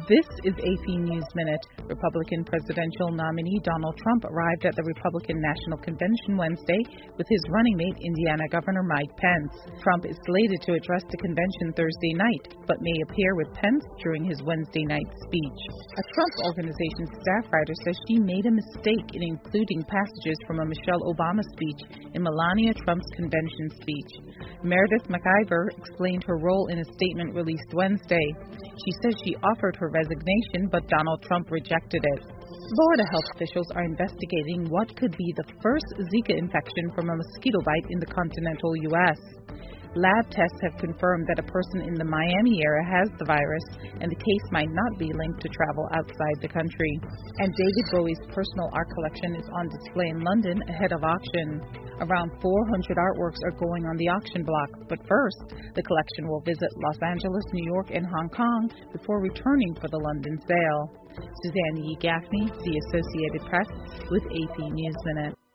This is AP News Minute. Republican presidential nominee Donald Trump arrived at the Republican National Convention Wednesday with his running mate, Indiana Governor Mike Pence. Trump is slated to address the convention Thursday night, but may appear with Pence during his Wednesday night speech. A Trump Organization staff writer says she made a mistake in including passages from a Michelle Obama speech in Melania Trump's convention speech. Meredith McIver explained her role in a statement released Wednesday. She says she offered her resignation, but Donald Trump rejected it. Florida health officials are investigating what could be the first Zika infection from a mosquito bite in the continental U.S. Lab tests have confirmed that a person in the Miami area has the virus, and the case might not be linked to travel outside the country. And David Bowie's personal art collection is on display in London ahead of auction. Around 400 artworks are going on the auction block, but first, the collection will visit Los Angeles, New York, and Hong Kong before returning for the London sale. Suzanne Yee Gaffney, The Associated Press, with AP News Minute.